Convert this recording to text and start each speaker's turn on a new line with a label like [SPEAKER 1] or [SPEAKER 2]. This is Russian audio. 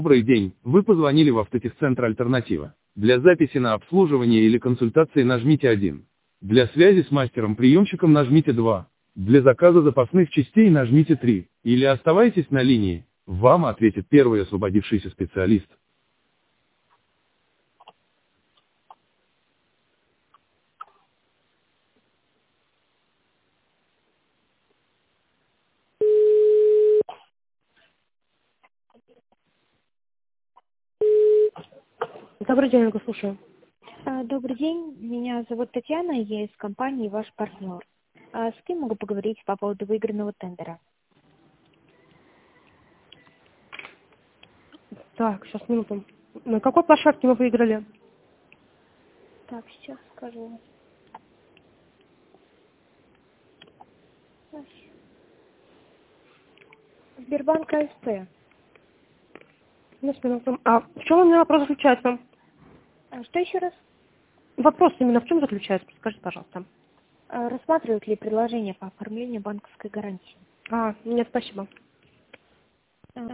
[SPEAKER 1] Добрый день, вы позвонили в автотехцентр «Альтернатива». Для записи на обслуживание или консультации нажмите 1. Для связи с мастером-приемщиком нажмите 2. Для заказа запасных частей нажмите 3. Или оставайтесь на линии. Вам ответит первый освободившийся специалист.
[SPEAKER 2] Добрый день, я слушаю.
[SPEAKER 3] Добрый день, меня зовут Татьяна, я из компании «Ваш партнер». С кем могу поговорить по поводу выигранного тендера?
[SPEAKER 2] Так, сейчас, минуту. На какой площадке вы выиграли?
[SPEAKER 3] Так, сейчас скажу. Сбербанк АСП.
[SPEAKER 2] Минуту. А в чем у меня вопрос заключается?
[SPEAKER 3] Что еще раз?
[SPEAKER 2] Вопрос именно в чем заключается? Скажите, пожалуйста.
[SPEAKER 3] Рассматривают ли предложение по оформлению банковской гарантии?
[SPEAKER 2] Нет, спасибо.